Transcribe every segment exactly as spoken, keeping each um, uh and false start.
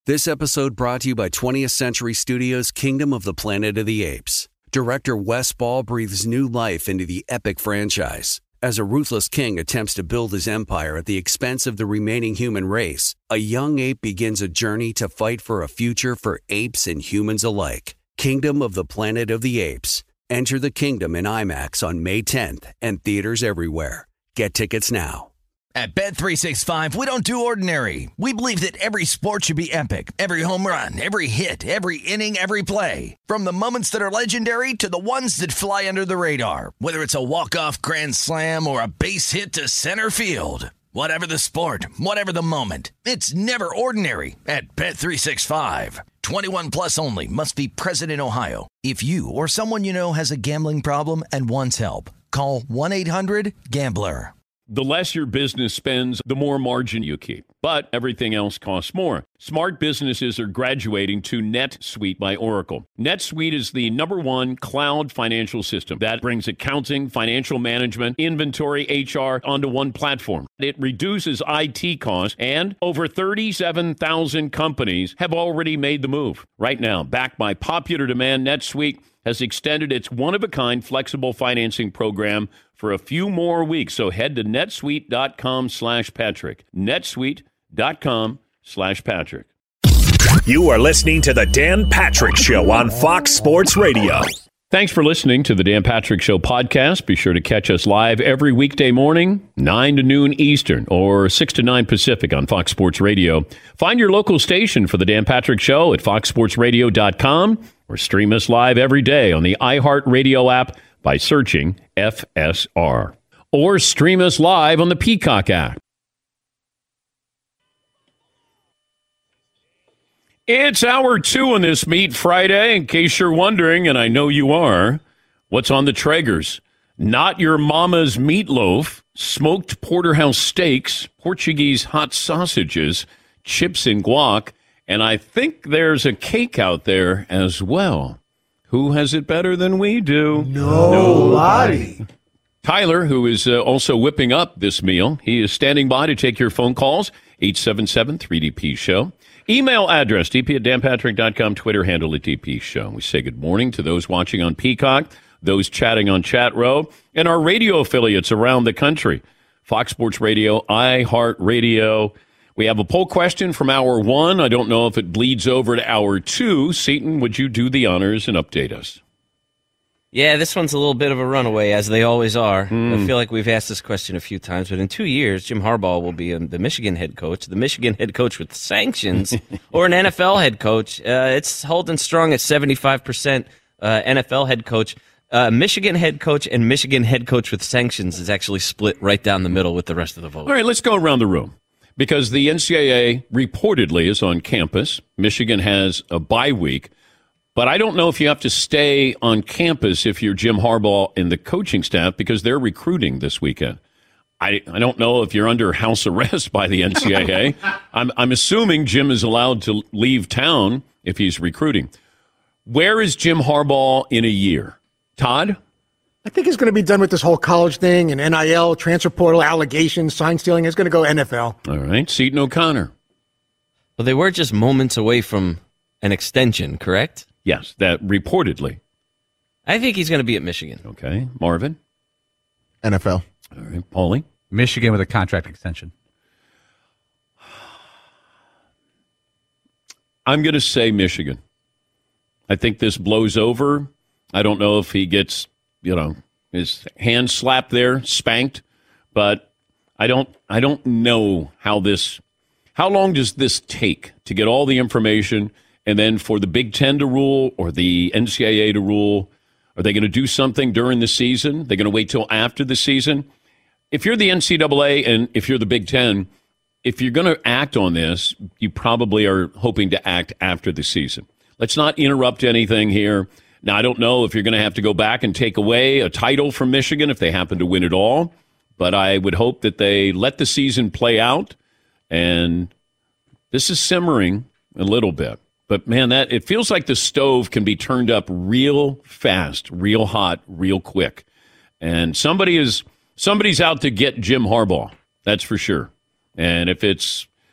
This episode brought to you by twentieth Century Studios' Kingdom of the Planet of the Apes. Director Wes Ball breathes new life into the epic franchise. As a ruthless king attempts to build his empire at the expense of the remaining human race, a young ape begins a journey to fight for a future for apes and humans alike. Kingdom of the Planet of the Apes. Enter the kingdom in IMAX on May tenth and theaters everywhere. Get tickets now. At Bet three sixty-five, we don't do ordinary. We believe that every sport should be epic. Every home run, every hit, every inning, every play. From the moments that are legendary to the ones that fly under the radar. Whether it's a walk-off grand slam or a base hit to center field. Whatever the sport, whatever the moment. It's never ordinary at Bet three sixty-five. twenty-one plus only. Must be present in Ohio. If you or someone you know has a gambling problem and wants help, call one eight hundred gambler. The less your business spends, the more margin you keep. But everything else costs more. Smart businesses are graduating to NetSuite by Oracle. NetSuite is the number one cloud financial system that brings accounting, financial management, inventory, H R onto one platform. It reduces I T costs, and over thirty-seven thousand companies have already made the move. Right now, backed by popular demand, NetSuite has extended its one-of-a-kind flexible financing program for a few more weeks. So head to netsuite.com slash Patrick. netsuite.com slash Patrick. You are listening to the Dan Patrick Show on Fox Sports Radio. Thanks for listening to the Dan Patrick Show podcast. Be sure to catch us live every weekday morning, nine to noon Eastern or six to nine Pacific on Fox Sports Radio. Find your local station for the Dan Patrick Show at fox sports radio dot com or stream us live every day on the iHeartRadio app by searching F S R. Or stream us live on the Peacock app. It's hour two on this Meat Friday. In case you're wondering, and I know you are, what's on the Traegers? Not your mama's meatloaf, smoked porterhouse steaks, Portuguese hot sausages, chips and guac, and I think there's a cake out there as well. Who has it better than we do? Nobody. Tyler, who is uh, also whipping up this meal, he is standing by to take your phone calls, eight seven seven, three D P show. Email address, d p at dan patrick dot com, Twitter handle at D P Show. We say good morning to those watching on Peacock, those chatting on Chat Row, and our radio affiliates around the country. Fox Sports Radio, iHeartRadio. We have a poll question from hour one. I don't know if it bleeds over to hour two. Seton, would you do the honors and update us? Yeah, this one's a little bit of a runaway, as they always are. Mm. I feel like we've asked this question a few times, but in two years, Jim Harbaugh will be the Michigan head coach, the Michigan head coach with sanctions, or an N F L head coach. Uh, it's holding strong at seventy-five percent uh, N F L head coach. Uh, Michigan head coach and Michigan head coach with sanctions is actually split right down the middle with the rest of the vote. All right, let's go around the room. Because the N C double A reportedly is on campus. Michigan has a bye week. But I don't know if you have to stay on campus if you're Jim Harbaugh and the coaching staff because they're recruiting this weekend. I, I don't know if you're under house arrest by the N C double A. I'm, I'm assuming Jim is allowed to leave town if he's recruiting. Where is Jim Harbaugh in a year? Todd? I think he's going to be done with this whole college thing and N I L, transfer portal, allegations, sign stealing. He's going to go N F L. All right. Seton O'Connor. Well, they were just moments away from an extension, correct? Yes, that reportedly. I think he's going to be at Michigan. Okay. Marvin? N F L. All right. Paulie? Michigan with a contract extension. I'm going to say Michigan. I think this blows over. I don't know if he gets, you know, his hand slapped there, spanked, but I don't I don't know how this how long does this take to get all the information and then for the Big Ten to rule or the N C double A to rule? Are they going to do something during the season? They're going to wait till after the season? If you're the N C double A and if you're the Big Ten, if you're going to act on this, you probably are hoping to act after the season. Let's not interrupt anything here. Now, I don't know if you're going to have to go back and take away a title from Michigan if they happen to win it all, but I would hope that they let the season play out, and this is simmering a little bit. But, man, that it feels like the stove can be turned up real fast, real hot, real quick. And somebody is somebody's out to get Jim Harbaugh, that's for sure. And if it's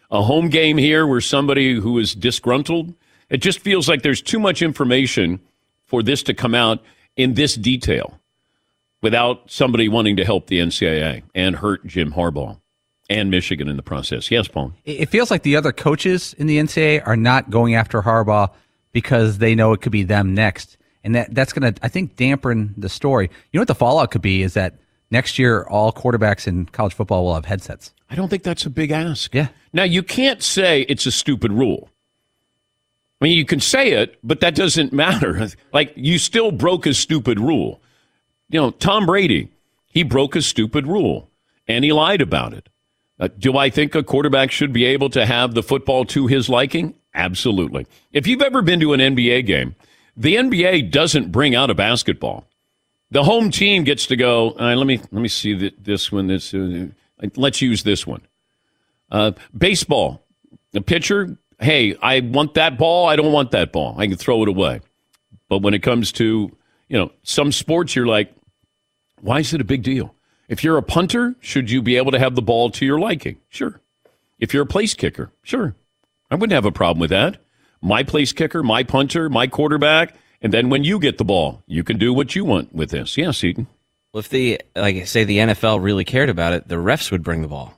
a home game here where somebody who is disgruntled. It just feels like there's too much information for this to come out in this detail without somebody wanting to help the N C double A and hurt Jim Harbaugh and Michigan in the process. Yes, Paul? It feels like the other coaches in the N C double A are not going after Harbaugh because they know it could be them next. And that that's going to, I think, dampen the story. You know what the fallout could be is that next year all quarterbacks in college football will have headsets. I don't think that's a big ask. Yeah. Now, you can't say it's a stupid rule. I mean, you can say it, but that doesn't matter. Like, you still broke a stupid rule. You know, Tom Brady, he broke a stupid rule, and he lied about it. Uh, do I think a quarterback should be able to have the football to his liking? Absolutely. If you've ever been to an N B A game, the N B A doesn't bring out a basketball. The home team gets to go, all right, let me let me see the, this one. This, uh, let's use this one. Uh, baseball, the pitcher, hey, I want that ball. I don't want that ball. I can throw it away. But when it comes to, you know, some sports, you're like, why is it a big deal? If you're a punter, should you be able to have the ball to your liking? Sure. If you're a place kicker, sure. I wouldn't have a problem with that. My place kicker, my punter, my quarterback, and then when you get the ball, you can do what you want with this. Yeah, Seton. Well, if the, like I say, the N F L really cared about it, the refs would bring the ball.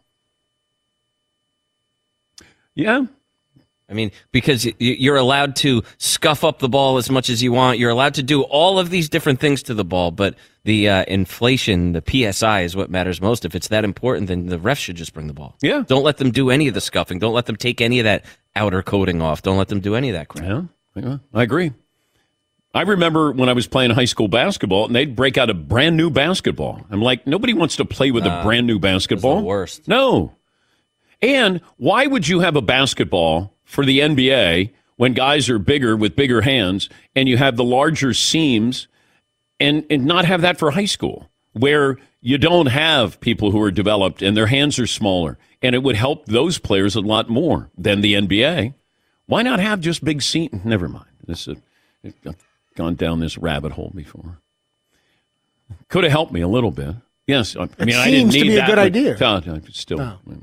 Yeah. I mean, because you're allowed to scuff up the ball as much as you want. You're allowed to do all of these different things to the ball, but the uh, inflation, the P S I is what matters most. If it's that important, then the refs should just bring the ball. Yeah. Don't let them do any of the scuffing. Don't let them take any of that outer coating off. Don't let them do any of that crap. Yeah, yeah, I agree. I remember when I was playing high school basketball, and they'd break out a brand new basketball. I'm like, nobody wants to play with uh, a brand new basketball. It's the worst. No. And why would you have a basketball for the N B A when guys are bigger with bigger hands and you have the larger seams and, and not have that for high school where you don't have people who are developed and their hands are smaller and it would help those players a lot more than the N B A? Why not have just big seams? Never mind. This is, I've gone down this rabbit hole before. Could have helped me a little bit. Yes. I It mean, I didn't seems to need be a that, good but- idea. Uh, uh, Still. Oh. yeah.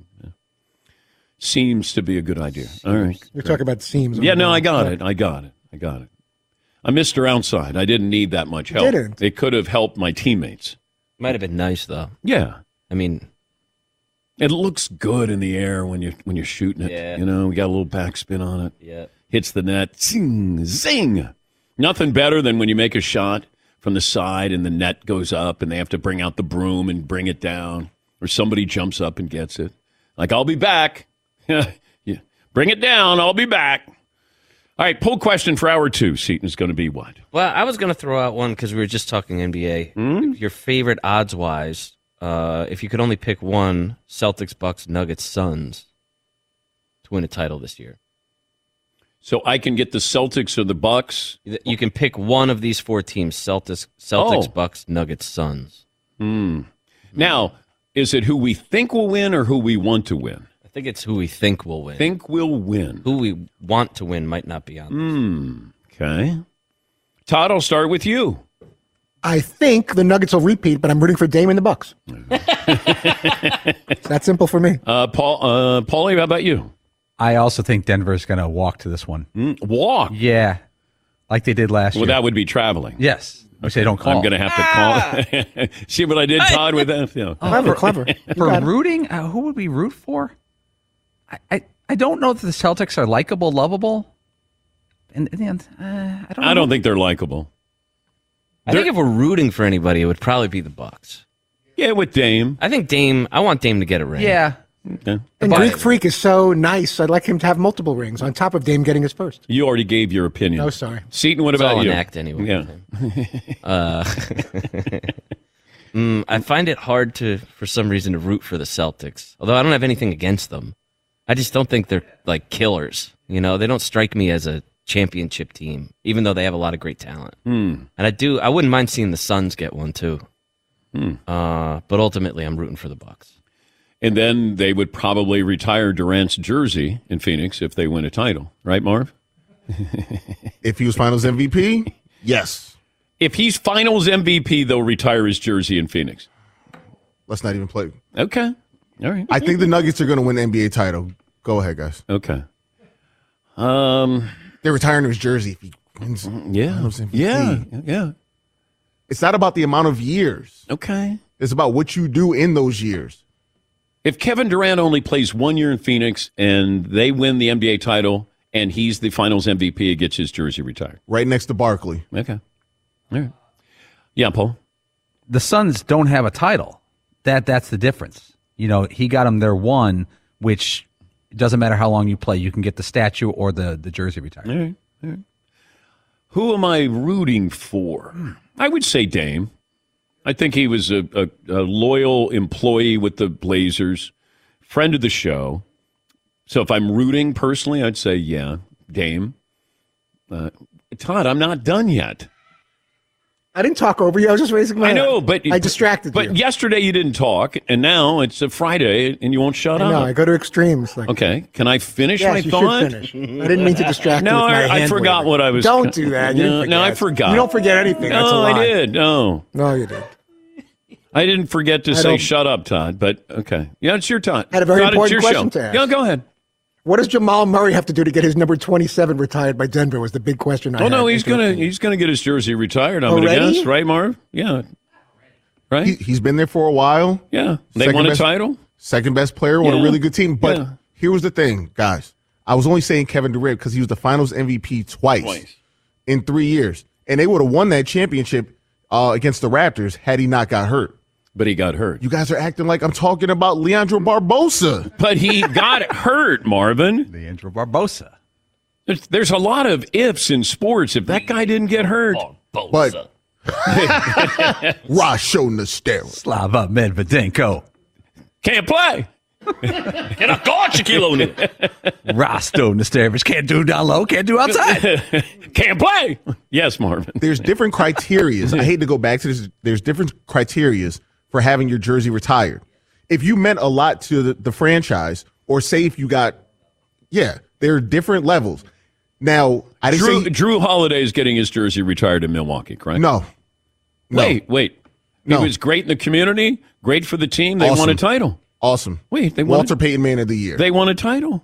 Seems to be a good idea. All right. You're talking about seams. Yeah, no, I got it. I got it. I got it. I'm Mister Outside. I didn't need that much help. Didn't. It could have helped my teammates. Might have been nice, though. Yeah. I mean, It looks good in the air when you when you're shooting it. Yeah. You know, we got a little backspin on it. yeah. Hits the net. Zing, zing. Nothing better than when you make a shot from the side and the net goes up and they have to bring out the broom and bring it down, or somebody jumps up and gets it. Like, I'll be back. Yeah. Bring it down. I'll be back. All right, poll question for hour two, Seton, is going to be what? Well, I was going to throw out one because we were just talking N B A. Hmm? Your favorite odds-wise, uh, if you could only pick one, Celtics, Bucks, Nuggets, Suns to win a title this year. So I can get the Celtics or the Bucks? You can pick one of these four teams, Celtics, Celtics, Oh. Bucks, Nuggets, Suns. Hmm. Now, is it who we think will win or who we want to win? I think it's who we think will win. Think will win. Who we want to win might not be on this. Hmm. Okay. Todd, I'll start with you. I think the Nuggets will repeat, but I'm rooting for Dame and the Bucks. It's that simple for me. Uh, Paul, uh, Paulie, how about you? I also think Denver's going to walk to this one. Mm, walk? Yeah, like they did last Well, year. that would be traveling. Yes, which they don't call. I'm going to have to call. See what I did, Todd, with that? Yeah. Clever, clever. You For got it. rooting, uh, who would we root for? I, I, I don't know if the Celtics are likable, lovable. And, and uh, I don't. I know. don't think they're likable. I think if we're rooting for anybody, it would probably be the Bucks. Yeah, with Dame. I think Dame. I want Dame to get a ring. Yeah, Okay. And But- Greek Freak is so nice. I'd like him to have multiple rings on top of Dame getting his first. You already gave your opinion. Oh, sorry. Seton, what It's about all you? an act anyway. Yeah. Uh, mm, I find it hard to, for some reason, to root for the Celtics. Although I don't have anything against them, I just don't think they're like killers. You know, they don't strike me as a championship team, even though they have a lot of great talent. Hmm. And I do, I wouldn't mind seeing the Suns get one too. Hmm. Uh, but ultimately, I'm rooting for the Bucks. And then they would probably retire Durant's jersey in Phoenix if they win a title. Right, Marv? If he was Finals M V P, yes. If he's Finals M V P, they'll retire his jersey in Phoenix. Let's not even play. Okay. All right. I think the Nuggets are going to win the N B A title Go ahead, guys. Okay. Um, They're retiring his jersey if he wins. yeah. Finals M V P. Yeah. Yeah. It's not about the amount of years. Okay. It's about what you do in those years. If Kevin Durant only plays one year in Phoenix and they win the N B A title and he's the Finals M V P, he gets his jersey retired. Right next to Barkley. Okay. All right. Yeah, Paul. The Suns don't have a title. That that's the difference. You know, he got them their one, which it doesn't matter how long you play. You can get the statue or the, the jersey retired. All right. All right. Who am I rooting for? I would say Dame. I think he was a, a, a loyal employee with the Blazers, friend of the show. So if I'm rooting personally, I'd say, yeah, Dame. Uh, Todd, I'm not done yet. I didn't talk over you. I was just raising my I know, hand. but I distracted but you. But yesterday you didn't talk, and now it's a Friday, and you won't shut I know, up. I go to extremes. Like, Okay, can I finish yes, my you thought? should finish. I didn't mean to distract No, you with my I, I hand forgot waving. what I was. Don't do that. You No, didn't no, I forget. forgot. You don't forget anything. That's a No, lie. I did. No, No, you did. I didn't forget to I say don't- shut up, Todd. But okay, yeah, it's your time. I had a very Todd, it's important your question show. to ask. Yeah, go ahead. What does Jamal Murray have to do to get his number twenty-seven retired by Denver? Was the big question. I Oh had. no, he's gonna he's gonna get his jersey retired. I'm gonna Already? guess, right, Marv? Yeah, right. He, he's been there for a while. yeah, they Second won a best- title. Second best player on Yeah. a really good team. But Yeah. here was the thing, guys. I was only saying Kevin Durant because he was the Finals M V P twice, Twice. in three years, and they would have won that championship uh, against the Raptors had he not got hurt. But he got hurt. You guys are acting like I'm talking about Leandro Barbosa. But he got hurt, Marvin. Leandro Barbosa. There's, there's a lot of ifs in sports. If that guy didn't get hurt, But Rasho Nastero. Slava Medvedenko. can't play. Rasto Nesterovich. Can't do down low, can't do outside. Can't play. Yes, Marvin. There's different criterias. I hate to go back to this. There's different criterias for having your jersey retired. If you meant a lot to the, the franchise, or say if you got, yeah, there are different levels. Now, I didn't Drew, say Drew Holiday is getting his jersey retired in Milwaukee, correct? no. No. Wait, wait. No. He was great in the community, great for the team. They won Awesome. a title. Awesome. Wait, they won Walter a, Payton Man of the Year. They won a title.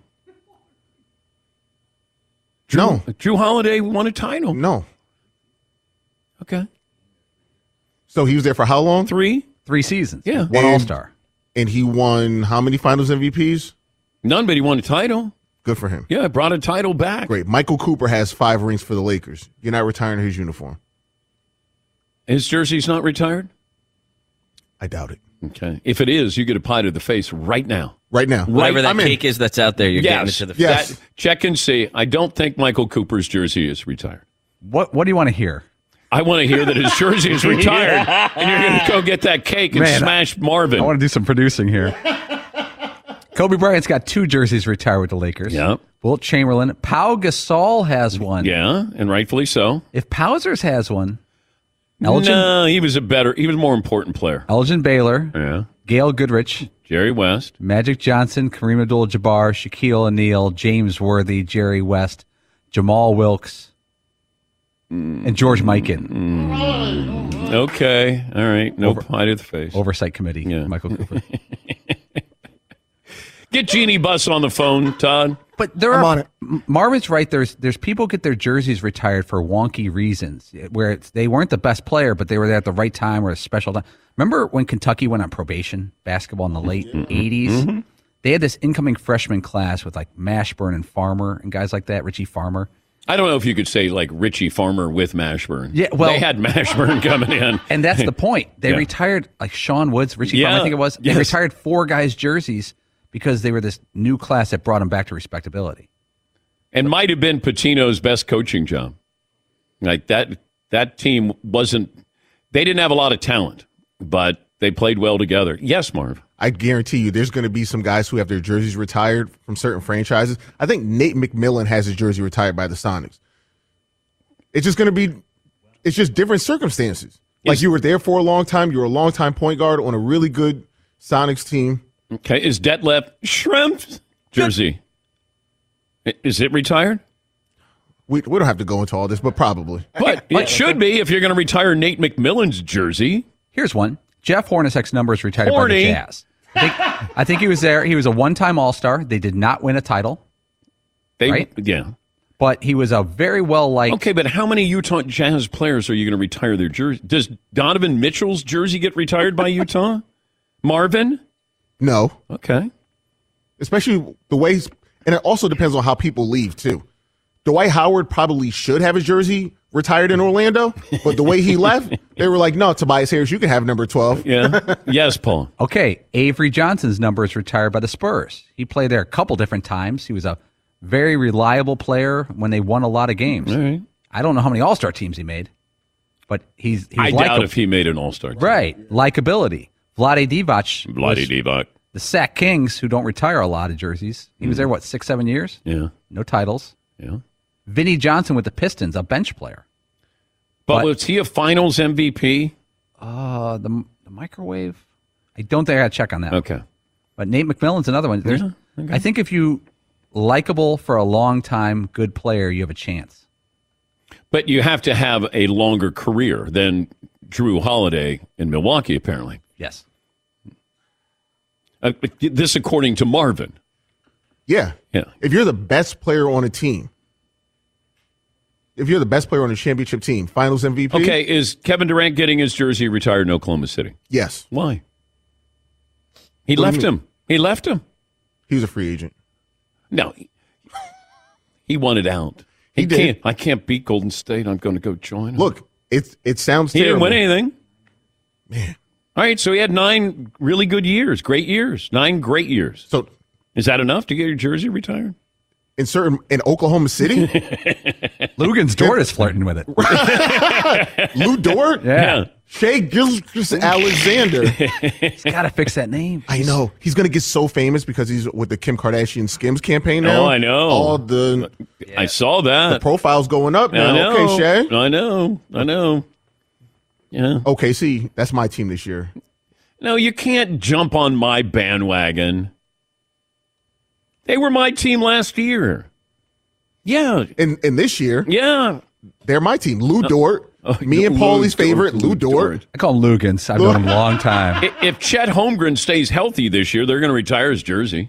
no. Drew Holiday won a title. No. Okay. So he was there for how long? Three? Three seasons. Yeah. One And- All Star. And he won how many Finals M V Ps? None, but he won a title. Good for him. Yeah, brought a title back. Great. Michael Cooper has five rings for the Lakers. You're not retiring his uniform. His jersey's not retired? I doubt it. Okay. If it is, you get a pie to the face right now. Right now. Whatever Right, that I'm in. cake is that's out there, you're getting it Yes. to the Yes. That, check and see. I don't think Michael Cooper's jersey is retired. What What do you want to hear? I want to hear that his jersey is retired, and you're going to go get that cake and Man, smash Marvin. I want to do some producing here. Kobe Bryant's got two jerseys retired with the Lakers. Yeah. Wilt Chamberlain. Pau Gasol has one. Yeah, and rightfully so. If Pausers has one, Elgin, No, he was a better, he was a more important player. Elgin Baylor, Yeah. Gail Goodrich, Jerry West. Magic Johnson, Kareem Abdul-Jabbar, Shaquille O'Neal, James Worthy, Jerry West, Jamal Wilkes, and George Mikan. Okay. All right. No Over- pie to the face. Oversight Committee, Yeah. Michael Cooper. Get Jeannie Buss on the phone, Todd. But there I'm are on it. M- Marvin's right. There's there's people get their jerseys retired for wonky reasons, where it's, they weren't the best player, but they were there at the right time or a special time. Remember when Kentucky went on probation basketball in the late eighties? They had this incoming freshman class with like Mashburn and Farmer and guys like that, Richie Farmer. I don't know if you could say like Richie Farmer with Mashburn. Yeah, well- they had Mashburn coming in. And that's the point. They Yeah. retired like Sean Woods, Richie Yeah, Farmer, I think it was. They yes. retired four guys' jerseys because they were this new class that brought them back to respectability. And might have been Patino's best coaching job. Like that that team wasn't they didn't have a lot of talent, but they played well together. Yes, Marv. I guarantee you there's going to be some guys who have their jerseys retired from certain franchises. I think Nate McMillan has his jersey retired by the Sonics. It's just going to be it's just different circumstances. Like Is- you were there for a long time, you were a long time point guard on a really good Sonics team. Okay, is Detlef Schrempf's jersey? I- Is it retired? We we don't have to go into all this, but probably. But it should be if you're going to retire Nate McMillan's jersey. Here's one. Jeff Hornacek's number is retired by Horny. the Jazz. I think, I think he was there. He was a one-time All-Star. They did not win a title. They, right? Yeah. But he was a very well-liked... Okay, but how many Utah Jazz players are you going to retire their jersey? Does Donovan Mitchell's jersey get retired by Utah? Marvin? No. Okay. Especially the way... And it also depends on how people leave, too. Dwight Howard probably should have his jersey retired in Orlando, but the way he left, they were like, no, Tobias Harris, you can have number twelve. Yeah. Yes, Paul. Okay, Avery Johnson's number is retired by the Spurs. He played there a couple different times. He was a very reliable player when they won a lot of games. All right. I don't know how many All-Star teams he made, but he's, he's I likable. doubt if he made an All-Star team. Right. Likability. Vlade Divac. Vlade Divac. The Sac Kings, who don't retire a lot of jerseys. He was there, what, six, seven years? Yeah. No titles. Yeah. Vinnie Johnson with the Pistons, a bench player. But, But- was he a Finals M V P? Uh, the, the microwave? I don't think I got to check on that. Okay. But Nate McMillan's another one. There's, Yeah, okay. I think if you likable for a long time, good player, you have a chance. But you have to have a longer career than Drew Holiday in Milwaukee, apparently. Yes. Uh, this according to Marvin. Yeah. Yeah. If you're the best player on a team, if you're the best player on a championship team, Finals M V P. Okay, is Kevin Durant getting his jersey retired in Oklahoma City? Yes. Why? He What do left you mean? him. He left him. He was a free agent. No. He, he wanted out. He, He did. can't. I can't beat Golden State. I'm going to go join him. Look, it's it sounds he terrible. didn't win anything. Man. All right, so he had nine really good years, great years, nine great years. So Is that enough to get your jersey retired? in certain in Oklahoma City, Lugens Dort is flirting with it. Lou Dort, Yeah. Shea Gilgeous-Alexander. He's got to fix that name. I know he's going to get so famous because he's with the Kim Kardashian Skims campaign now. Oh, I know. All the I saw that. profiles going up now. I know. Okay, Shay. I know. I know. Yeah. O K C, that's my team this year. No, you can't jump on my bandwagon. They were my team last year. Yeah. And and this year, Yeah. they're my team. Lou Dort, Oh, me and Lou Paulie's Dort, favorite, Lou Lou Dort. I call him Lugens. I've known him a long time. I- If Chet Holmgren stays healthy this year, they're going to retire his jersey.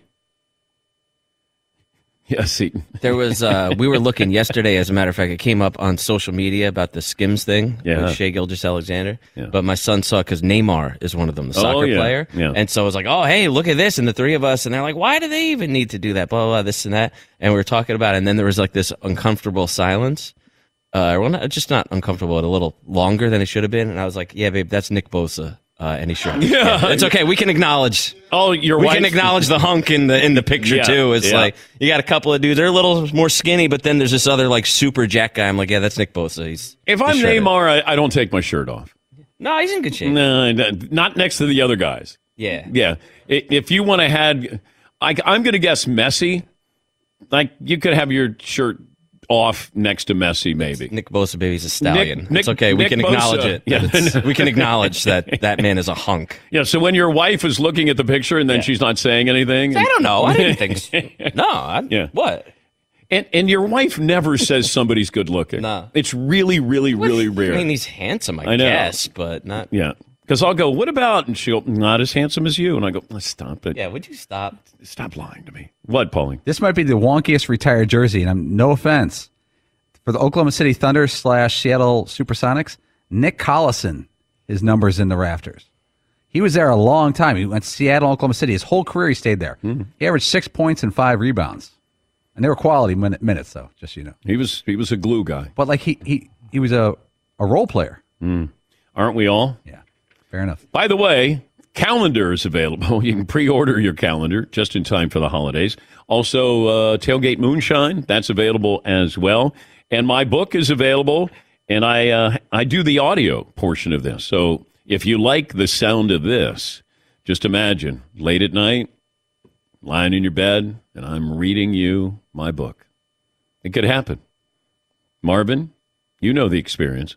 Yes, Seton. There was, uh, we were looking yesterday, as a matter of fact, it came up on social media about the Skims thing Yeah. with Shea Gilgeous-Alexander. Yeah. But my son saw, because Neymar is one of them, the Oh, soccer yeah. player. Yeah. And so I was like, oh, hey, look at this. And the three of us, and they're like, why do they even need to do that? Blah, blah, blah, this and that. And we were talking about it, and then there was like this uncomfortable silence. Uh, well, not, just not uncomfortable, but a little longer than it should have been. And I was like, yeah, babe, that's Nick Bosa. Uh, and he sure. Yeah. It's okay. We can acknowledge. Oh, your We wife. can acknowledge the hunk in the in the picture Yeah, too. It's yeah. like you got a couple of dudes. They're a little more skinny, but then there's this other like super jack guy. I'm like, yeah, that's Nick Bosa. He's If I'm he's shredded. Neymar, I, I don't take my shirt off. No, he's in good shape. No, not next to the other guys. Yeah. Yeah. I- If you want to had, I, I'm going to guess Messi. Like you could have your shirt off next to Messi, maybe. Nick Bosa, baby, he's a stallion. Nick- it's okay. we Nick can Bosa. acknowledge it. Yeah. that it's- we can acknowledge that that man is a hunk. Yeah. So when your wife is looking at the picture and then Yeah. she's not saying anything, I don't know. I didn't think. So. No. I, Yeah. What? and and your wife never says somebody's good looking. No. It's really, really, really rare. I mean, he's handsome, I, I know. guess, but not. Yeah. Because I'll go, what about? And she'll, not as handsome as you. And I go, "Oh, stop it. Yeah. Would you stop? Stop lying to me. What, Paulie? This might be the wonkiest retired jersey, and I'm no offense. For the Oklahoma City Thunder slash Seattle Supersonics, Nick Collison, his number's in the rafters. He was there a long time. He went to Seattle, Oklahoma City. His whole career he stayed there. Mm-hmm. He averaged six points and five rebounds. And they were quality minute, minutes, though, just so you know. He was he was a glue guy. But like he he, he was a, a role player. Aren't we all? Yeah, fair enough. By the way, calendar is available. You can pre-order your calendar just in time for the holidays. Also, uh, Tailgate Moonshine, that's available as well. And my book is available, and I uh, I do the audio portion of this. So if you like the sound of this, just imagine late at night, lying in your bed, and I'm reading you my book. It could happen. Marvin, you know the experience.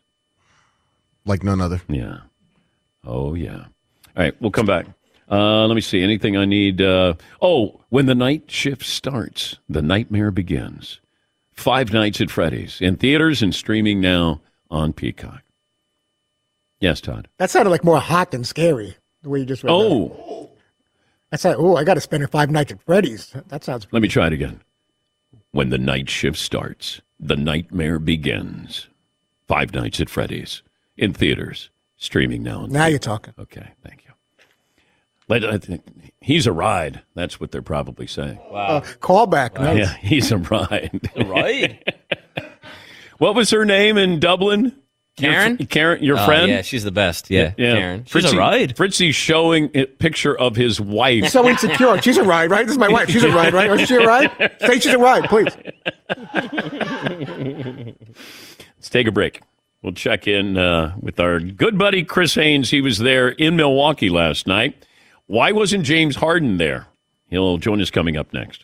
Like none other. Yeah. Oh, yeah. All right, we'll come back. Uh, let me see. Anything I need? Uh, oh, when the night shift starts, the nightmare begins. Five Nights at Freddy's in theaters and streaming now on Peacock. Yes, Todd. That sounded like more hot than scary, the way you just read that. Oh, That's like, oh, I got to spend five nights at Freddy's. That sounds. Let me try it again. When the night shift starts, the nightmare begins. Five Nights at Freddy's in theaters, streaming now. Now you're talking. Okay, thank you. Let, I think, he's a ride. That's what they're probably saying. Wow. Uh, callback. Wow. Nice. Yeah, he's a ride. Right? What was her name in Dublin? Karen? Your, Karen, your Oh, friend? yeah, she's the best. Yeah, yeah. Karen. She's Fritzy, a ride. Fritzy's showing a picture of his wife. So insecure. She's a ride, right? This is my wife. She's a ride, right? Is she a ride? Say she's a ride, please. Let's take a break. We'll check in uh, with our good buddy Chris Haynes. He was there in Milwaukee last night. Why wasn't James Harden there? He'll join us coming up next.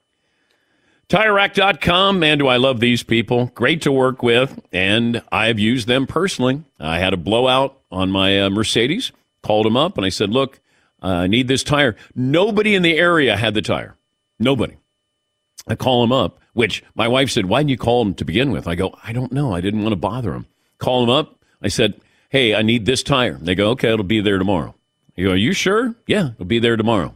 Tire Rack dot com, man, do I love these people. Great to work with, and I've used them personally. I had a blowout on my uh, Mercedes, called them up, and I said, look, uh, I need this tire. Nobody in the area had the tire. Nobody. I call them up, which my wife said, why didn't you call them to begin with? I go, I don't know. I didn't want to bother them. Call them up. I said, hey, I need this tire. They go, okay, it'll be there tomorrow. You go, are you sure? Yeah, it'll be there tomorrow.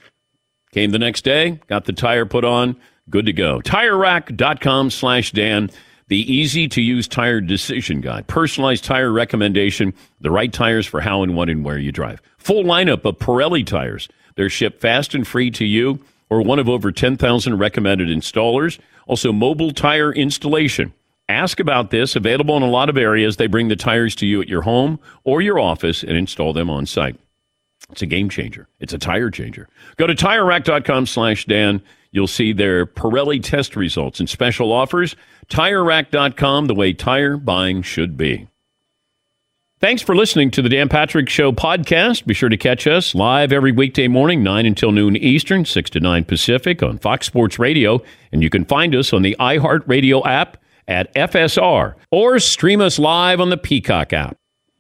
Came the next day, got the tire put on, good to go. Tire Rack dot com slash Dan, the easy-to-use tire decision guide. Personalized tire recommendation, the right tires for how and when and where you drive. Full lineup of Pirelli tires. They're shipped fast and free to you or one of over ten thousand recommended installers. Also, mobile tire installation. Ask about this. Available in a lot of areas. They bring the tires to you at your home or your office and install them on site. It's a game changer. It's a tire changer. Go to Tire Rack dot com slash Dan. You'll see their Pirelli test results and special offers. Tire Rack dot com, the way tire buying should be. Thanks for listening to the Dan Patrick Show podcast. Be sure to catch us live every weekday morning, nine until noon Eastern, six to nine Pacific on Fox Sports Radio. And you can find us on the iHeartRadio app at F S R or stream us live on the Peacock app.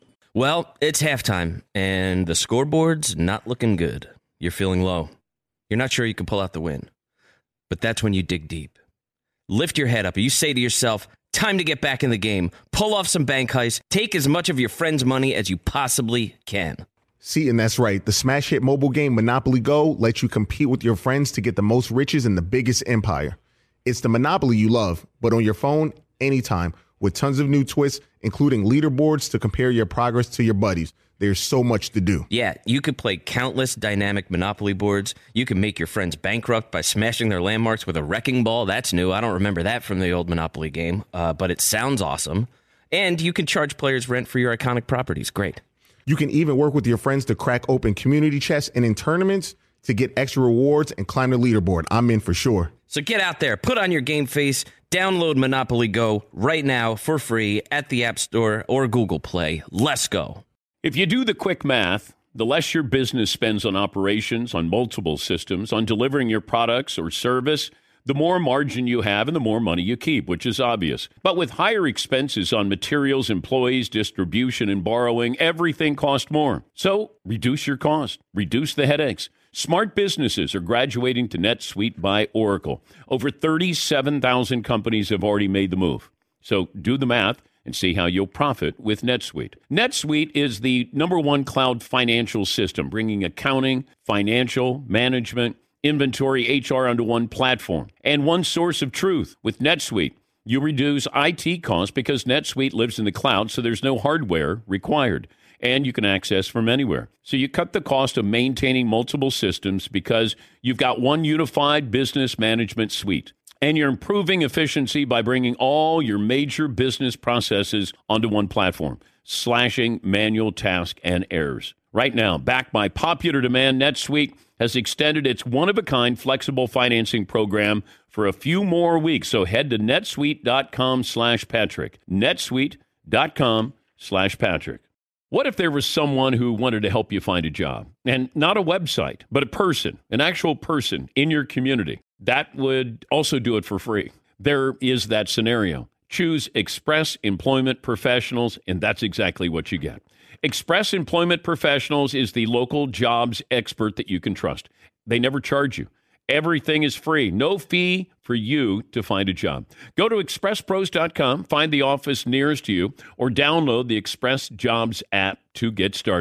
Well, it's halftime, and the scoreboard's not looking good. You're feeling low. You're not sure you can pull out the win. But that's when you dig deep. Lift your head up, and you say to yourself, time to get back in the game. Pull off some bank heists. Take as much of your friend's money as you possibly can. See, and that's right. The smash hit mobile game Monopoly Go lets you compete with your friends to get the most riches in the biggest empire. It's the Monopoly you love, but on your phone, anytime, with tons of new twists, including leaderboards to compare your progress to your buddies. There's so much to do. Yeah, you could play countless dynamic Monopoly boards. You can make your friends bankrupt by smashing their landmarks with a wrecking ball. That's new. I don't remember that from the old Monopoly game, uh, but it sounds awesome. And you can charge players rent for your iconic properties. Great. You can even work with your friends to crack open community chests and in tournaments to get extra rewards and climb the leaderboard. I'm in for sure. So get out there, put on your game face, download Monopoly Go right now for free at the App Store or Google Play. Let's go. If you do the quick math, the less your business spends on operations, on multiple systems, on delivering your products or service, the more margin you have and the more money you keep, which is obvious. But with higher expenses on materials, employees, distribution, and borrowing, everything costs more. So reduce your cost, reduce the headaches. Smart businesses are graduating to NetSuite by Oracle. Over thirty-seven thousand companies have already made the move. So do the math and see how you'll profit with NetSuite. NetSuite is the number one cloud financial system, bringing accounting, financial, management, inventory, H R onto one platform and one source of truth. With NetSuite, you reduce I T costs because NetSuite lives in the cloud, so there's no hardware required. And you can access from anywhere. So you cut the cost of maintaining multiple systems because you've got one unified business management suite. And you're improving efficiency by bringing all your major business processes onto one platform, slashing manual tasks and errors. Right now, backed by popular demand, NetSuite has extended its one-of-a-kind flexible financing program for a few more weeks. So head to netsuite.com slash Patrick. netsuite.com slash Patrick. What if there was someone who wanted to help you find a job? And not a website, but a person, an actual person in your community. That would also do it for free. There is that scenario. Choose Express Employment Professionals, and that's exactly what you get. Express Employment Professionals is the local jobs expert that you can trust. They never charge you. Everything is free. No fee for you to find a job. Go to express pros dot com, find the office nearest you, or download the Express Jobs app to get started.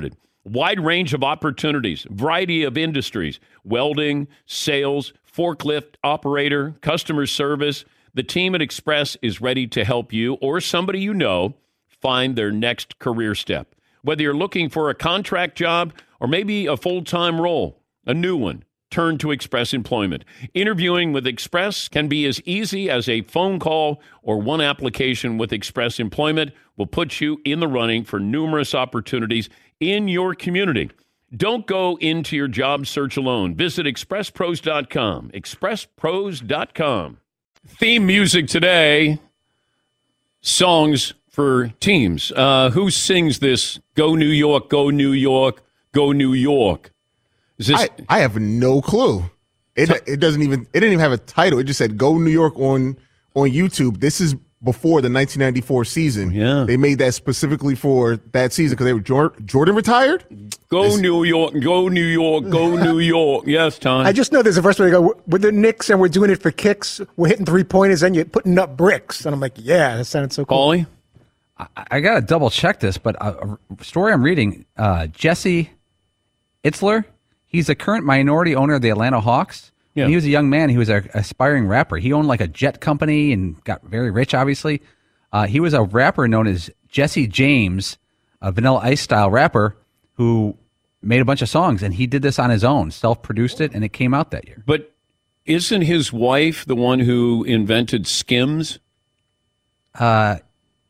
Wide range of opportunities, variety of industries, welding, sales, forklift operator, customer service. The team at Express is ready to help you or somebody you know find their next career step. Whether you're looking for a contract job or maybe a full-time role, a new one, turn to Express Employment. Interviewing with Express can be as easy as a phone call, or one application with Express Employment will put you in the running for numerous opportunities in your community. Don't go into your job search alone. Visit express pros dot com. express pros dot com. Theme music today, songs for teams. Uh, who sings this? Go New York, go New York, go New York. Is this? I, I have no clue. It it doesn't even it didn't even have a title. It just said "Go New York" on on YouTube. This is before the nineteen ninety-four season. Yeah, they made that specifically for that season because they were Jordan, Jordan retired. Go It's, New York, go New York, go New York. Yes, Tom. I just know there's a first way to go. With the Knicks, and we're doing it for kicks. We're hitting three pointers, and you're putting up bricks. And I'm like, yeah, that sounded so cool. Paulie? I, I got to double check this, but a, a story I'm reading, uh, Jesse Itzler, he's a current minority owner of the Atlanta Hawks. Yeah. When he was a young man, he was an aspiring rapper. He owned like a jet company and got very rich, obviously. Uh, he was a rapper known as Jesse James, a Vanilla Ice style rapper who made a bunch of songs, and he did this on his own, self-produced it, and it came out that year. But isn't his wife the one who invented Skims? Uh,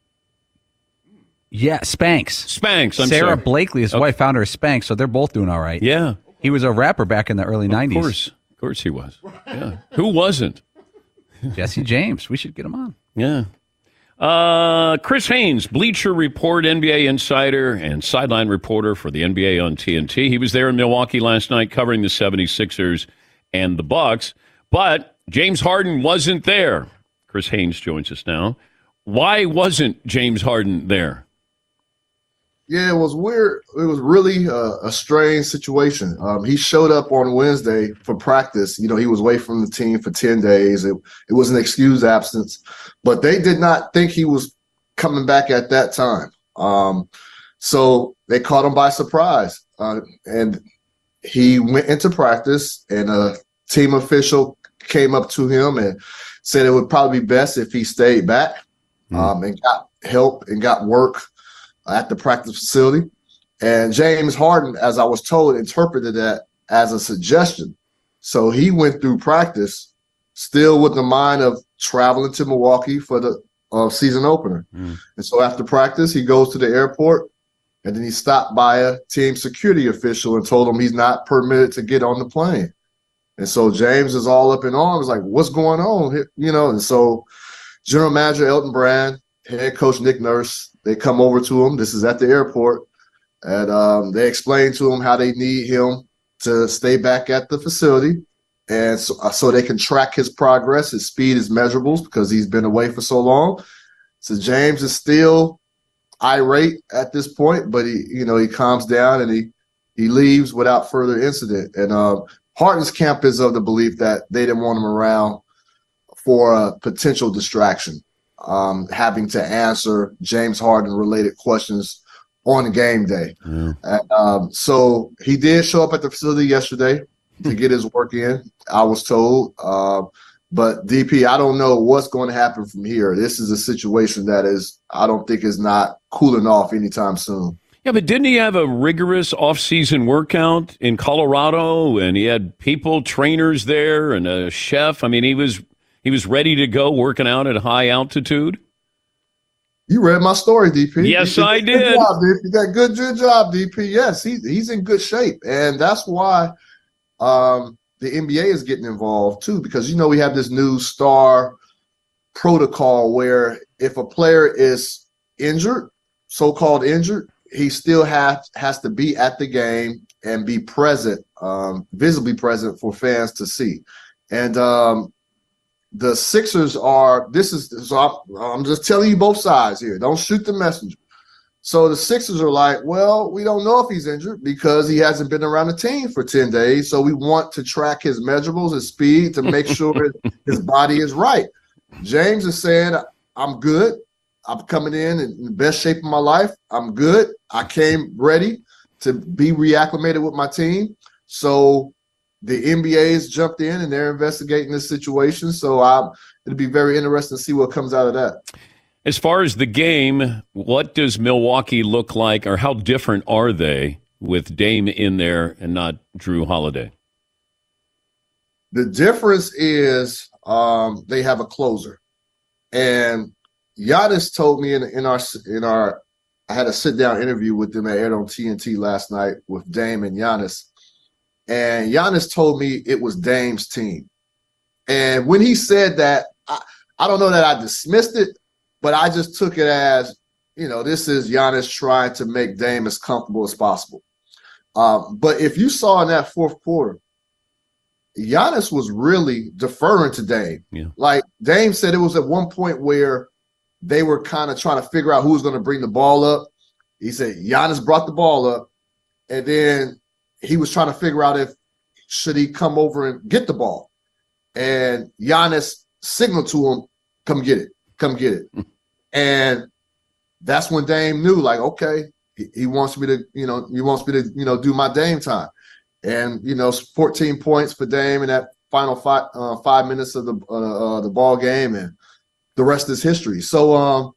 yeah, Spanx. Spanx, I'm Sarah sorry. Blakely, his Okay. wife, founder of Spanx, so they're both doing all right. Yeah. He was a rapper back in the early nineties. Of course. Of course he was. Yeah. Who wasn't? Jesse James. We should get him on. Yeah. Uh, Chris Haynes, Bleacher Report, N B A insider, and sideline reporter for the N B A on T N T. He was there in Milwaukee last night covering the seventy-sixers and the Bucks, but James Harden wasn't there. Chris Haynes joins us now. Why wasn't James Harden there? Yeah, it was weird. It was really a, a strange situation. Um, he showed up on Wednesday for practice. You know, he was away from the team for ten days. It, it was an excused absence, but they did not think he was coming back at that time. Um, so they caught him by surprise. Uh, and he went into practice, and a team official came up to him and said it would probably be best if he stayed back um, and got help and got work at the practice facility. And James Harden, as I was told, interpreted that as a suggestion. So he went through practice still with the mind of traveling to Milwaukee for the uh, season opener. Mm. And so after practice, he goes to the airport, and then he stopped by a team security official and told him he's not permitted to get on the plane. And so James is all up in arms, like, what's going on? You know, and so General Manager Elton Brand, head coach Nick Nurse, they come over to him. This is at the airport. And um, they explain to him how they need him to stay back at the facility. And so, uh, so they can track his progress, his speed, his measurables, because he's been away for so long. So James is still irate at this point, but he, you know, he calms down and he he leaves without further incident. And um, Harden's camp is of the belief that they didn't want him around for a potential distraction. Um, having to answer James Harden related questions on game day. Yeah. And, um, so he did show up at the facility yesterday to get his work in, I was told. Uh, but D P, I don't know what's going to happen from here. This is a situation that is, I don't think is not cooling off anytime soon. Yeah, but didn't he have a rigorous off-season workout in Colorado, and he had people, trainers there, and a chef? I mean, he was He was ready to go working out at high altitude. You read my story, D P. Yes, you I did. did. Job, you got good, good job, D P. Yes, he, he's in good shape. And that's why um, the N B A is getting involved, too, because, you know, we have this new star protocol where if a player is injured, so-called injured, he still has, has to be at the game and be present, um, visibly present for fans to see. And um, the Sixers are, this is, so I'm, I'm just telling you both sides here. Don't shoot the messenger. So the Sixers are like, well, we don't know if he's injured because he hasn't been around the team for ten days. So we want to track his measurables, his speed, to make sure his body is right. James is saying, I'm good. I'm coming in in the best shape of my life. I'm good. I came ready. to be reacclimated with my team. So the N B A's jumped in and they're investigating this situation. So I, it'll be very interesting to see what comes out of that. As far as the game, what does Milwaukee look like, or how different are they with Dame in there and not Drew Holiday? The difference is um, they have a closer. And Giannis told me in, in our in our I had a sit-down interview with them that aired on T N T last night with Dame and Giannis. And Giannis told me it was Dame's team. And when he said that, I, I don't know that I dismissed it, but I just took it as, you know, this is Giannis trying to make Dame as comfortable as possible. Um, but if you saw in that fourth quarter, Giannis was really deferring to Dame. Yeah. Like Dame said, it was at one point where they were kind of trying to figure out who was going to bring the ball up. He said Giannis brought the ball up, and then he was trying to figure out if should he come over and get the ball. And Giannis signaled to him, come get it, come get it. And that's when Dame knew, like, okay, he, he wants me to, you know, he wants me to, you know, do my Dame time. And, you know, fourteen points for Dame in that final five, uh, five minutes of the uh, uh, the ball game, and the rest is history. So um,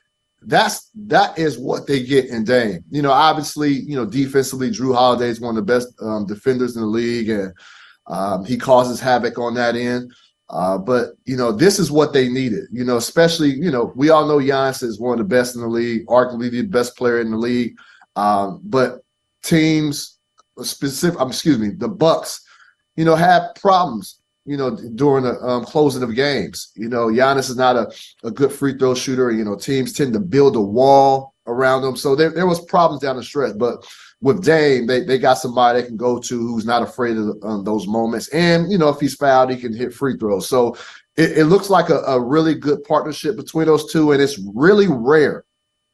that's that is what they get in Dame. You know, obviously, you know, defensively, Drew Holiday is one of the best um, defenders in the league, and um, he causes havoc on that end. Uh, but, you know, this is what they needed, you know, especially, you know, we all know Giannis is one of the best in the league, arguably the best player in the league. Um, but teams, specific, um, excuse me, the Bucks, you know, have problems, you know, during the um, closing of games. You know, Giannis is not a, a good free throw shooter. You know, teams tend to build a wall around him. So there, there was problems down the stretch. But with Dame, they, they got somebody they can go to who's not afraid of um, those moments. And, you know, if he's fouled, he can hit free throws. So it, it looks like a, a really good partnership between those two, and it's really rare.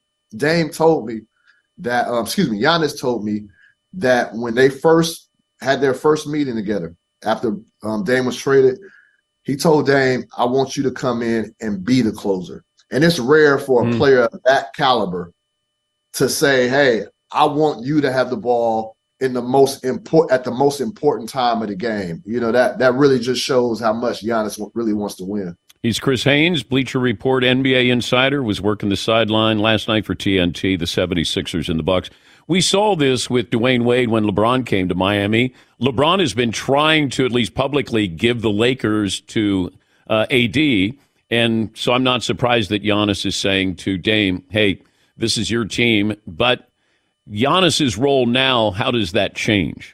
Dame told me that, um, excuse me, Giannis told me that when they first had their first meeting together after um, Dame was traded, he told Dame, I want you to come in and be the closer. And it's rare for a mm. player of that caliber to say, hey, I want you to have the ball in the most important at the most important time of the game. You know, that that really just shows how much Giannis really wants to win. He's Chris Haynes, Bleacher Report N B A insider, was working the sideline last night for T N T, the seventy-sixers and the Bucks. We saw this with Dwayne Wade when LeBron came to Miami. LeBron has been trying to at least publicly give the Lakers to uh, A D, and so I'm not surprised that Giannis is saying to Dame, hey, this is your team, but Giannis's role now, how does that change?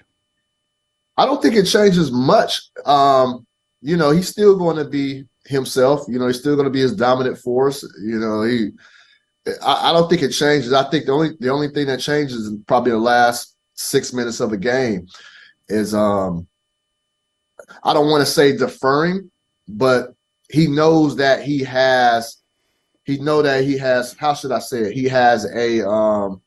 I don't think it changes much. Um, you know, he's still going to be himself. You know, he's still going to be his dominant force. You know, he. I, I don't think it changes. I think the only the only thing that changes in probably the last six minutes of a game is um, I don't want to say deferring, but he knows that he has. He know that he has. How should I say it? He has a. Um,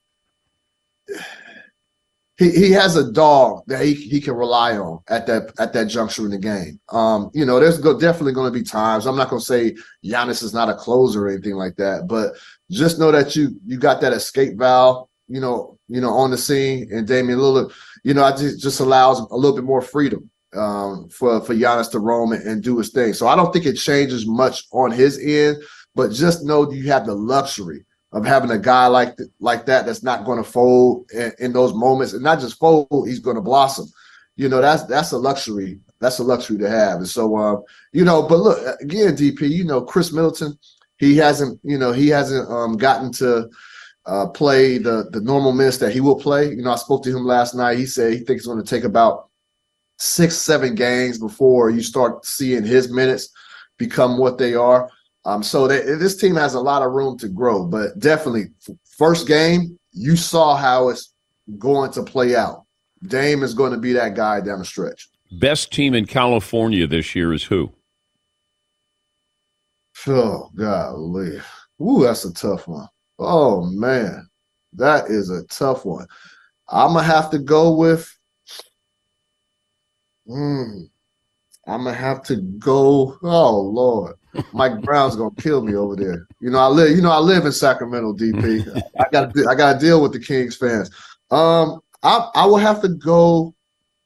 He he has a dog that he, he can rely on at that at that juncture in the game. Um, you know, there's go, definitely going to be times. I'm not going to say Giannis is not a closer or anything like that, but just know that you you got that escape valve, you know, you know, on the scene. And Damian Lillard, you know, I just just allows a little bit more freedom um, for for Giannis to roam and, and do his thing. So I don't think it changes much on his end, but just know you have the luxury of having a guy like th- like that that's not going to fold in, in those moments, and not just fold, he's going to blossom. You know, that's that's a luxury. That's a luxury to have. And so, uh, you know, but look, again, D P, you know, Chris Middleton, he hasn't, you know, he hasn't um, gotten to uh, play the the normal minutes that he will play. You know, I spoke to him last night. He said he thinks it's going to take about six, seven games before you start seeing his minutes become what they are. Um, so they, this team has a lot of room to grow, but definitely first game, you saw how it's going to play out. Dame is going to be that guy down the stretch. Best team in California this year is who? Oh, golly. Ooh, that's a tough one. Oh, man. That is a tough one. I'm going to have to go with mm, I'm going to have to go. Oh, Lord. Mike Brown's gonna kill me over there. You know, I live. You know, I live in Sacramento, D P. I got. I got to deal with the Kings fans. Um, I I will have to go.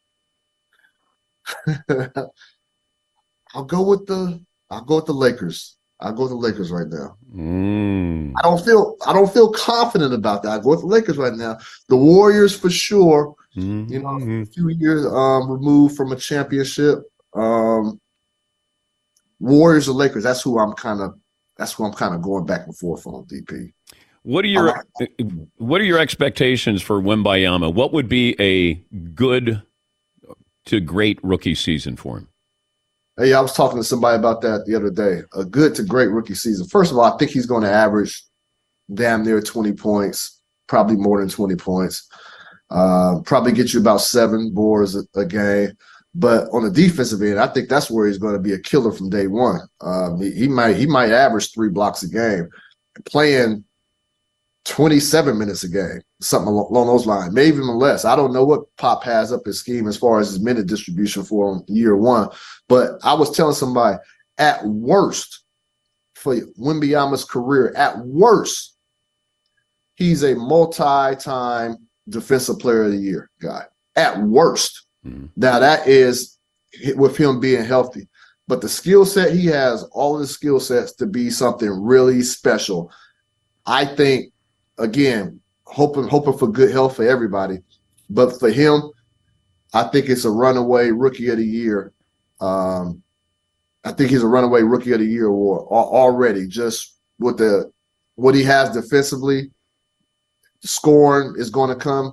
I'll go with the I'll go with the Lakers. I'll go with the Lakers right now. Mm. I don't feel I don't feel confident about that. I go with the Lakers right now. The Warriors for sure. Mm-hmm. You know, a few years um, removed from a championship. Um, Warriors or Lakers. That's who I'm kind of. That's who I'm kind of going back and forth on. D P. What are your like What are your expectations for Wembanyama? What would be a good to great rookie season for him? Hey, I was talking to somebody about that the other day. A good to great rookie season. First of all, I think he's going to average damn near twenty points, probably more than twenty points. Uh, probably get you about seven boards a, a game. But on the defensive end, I think that's where he's going to be a killer from day one. Um, he, he might he might average three blocks a game, playing twenty-seven minutes a game, something along, along those lines, maybe even less. I don't know what Pop has up his scheme as far as his minute distribution for him year one. But I was telling somebody, at worst, for Wembanyama's career, at worst, he's a multi-time defensive player of the year guy. At worst. Mm-hmm. Now, that is with him being healthy. But the skill set he has, all of the skill sets to be something really special. I think, again, hoping hoping for good health for everybody. But for him, I think it's a runaway rookie of the year. Um, I think he's a runaway rookie of the year award already, just with the what he has defensively. Scoring is going to come.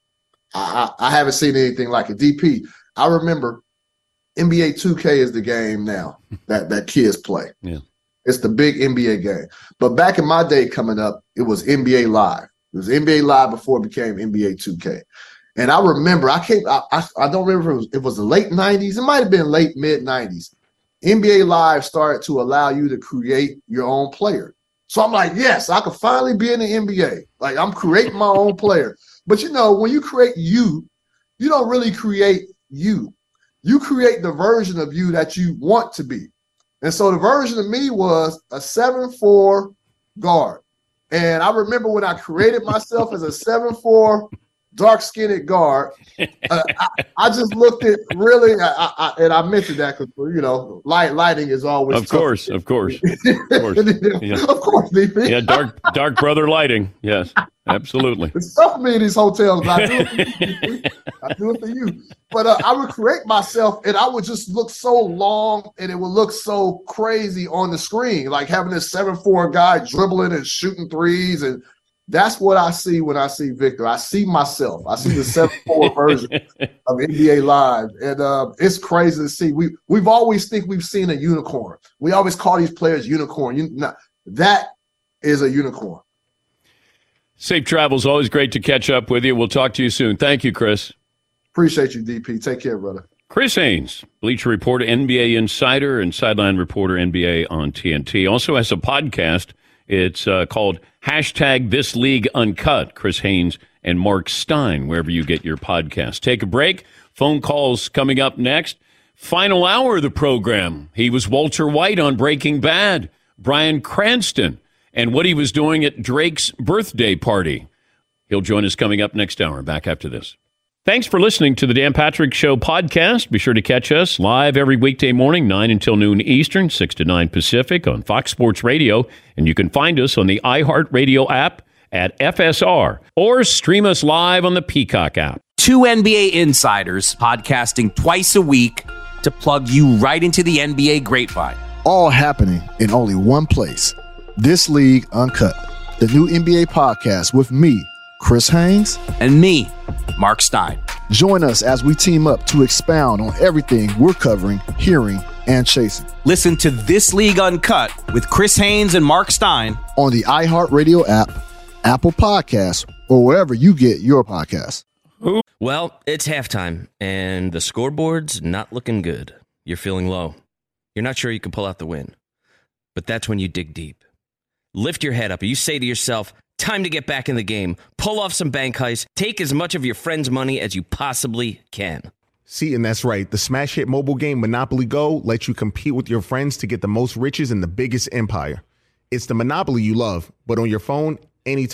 I, I haven't seen anything like it. D P, I remember N B A two K is the game now that, that kids play. Yeah. It's the big N B A game. But back in my day coming up, it was N B A Live. It was N B A Live before it became N B A two K. And I remember, I can't, I, I, I don't remember if it was, it was the late nineties. It might have been late mid nineties. N B A Live started to allow you to create your own player. So I'm like, yes, I could finally be in the N B A. Like, I'm creating my own player. But, you know, when you create you, you don't really create you. You create the version of you that you want to be. And so the version of me was a seven four guard. And I remember when I created myself as a seven four dark-skinned guard, uh, I, I just looked at really, I, I, and I mentioned that because, you know, light lighting is always Of course, of course, of course. Yeah. Of course, D P. Yeah, dark, dark brother lighting. Yes, absolutely. It's tough for me in these hotels, but I do it for you. I do it for you. But uh, I would create myself, and I would just look so long, and it would look so crazy on the screen, like having this seven four guy dribbling and shooting threes, and that's what I see when I see Victor. I see myself. I see the seven four version of N B A Live, and uh, it's crazy to see. We we've always think we've seen a unicorn. We always call these players unicorn. You, no, that is a unicorn. Safe travels. Always great to catch up with you. We'll talk to you soon. Thank you, Chris. Appreciate you, D P. Take care, brother. Chris Haynes, Bleacher Report, N B A Insider, and Sideline Reporter, N B A on T N T. Also has a podcast. It's uh, called hashtag This League Uncut. Chris Haynes and Mark Stein, wherever you get your podcast. Take a break. Phone calls coming up next. Final hour of the program. He was Walter White on Breaking Bad. Bryan Cranston and what he was doing at Drake's birthday party. He'll join us coming up next hour. Back after this. Thanks for listening to the Dan Patrick Show podcast. Be sure to catch us live every weekday morning, nine until noon Eastern, six to nine Pacific on Fox Sports Radio. And you can find us on the iHeartRadio app at F S R or stream us live on the Peacock app. Two N B A insiders podcasting twice a week to plug you right into the N B A grapevine. All happening in only one place. This League Uncut, the new N B A podcast with me, Chris Haynes, and me, Mark Stein. Join us as we team up to expound on everything we're covering, hearing, and chasing. Listen to This League Uncut with Chris Haynes and Mark Stein on the iHeartRadio app, Apple Podcasts, or wherever you get your podcasts. Well, it's halftime, and the scoreboard's not looking good. You're feeling low. You're not sure you can pull out the win. But that's when you dig deep. Lift your head up, and you say to yourself, time to get back in the game. Pull off some bank heists. Take as much of your friend's money as you possibly can. See, and that's right. The smash hit mobile game Monopoly Go lets you compete with your friends to get the most riches in the biggest empire. It's the Monopoly you love, but on your phone, anytime,